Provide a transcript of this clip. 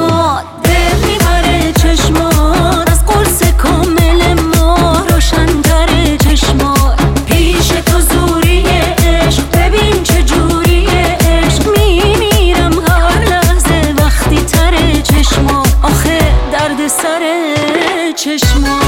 چشمات، دل میبره چشمات، از قرص کامل ما روشن‌تر چشمات. پیش تو زوری عشق، ببین چجوری عشق، میمیرم هر لحظه وقتی تر چشمات. آخه درد سر چشمات.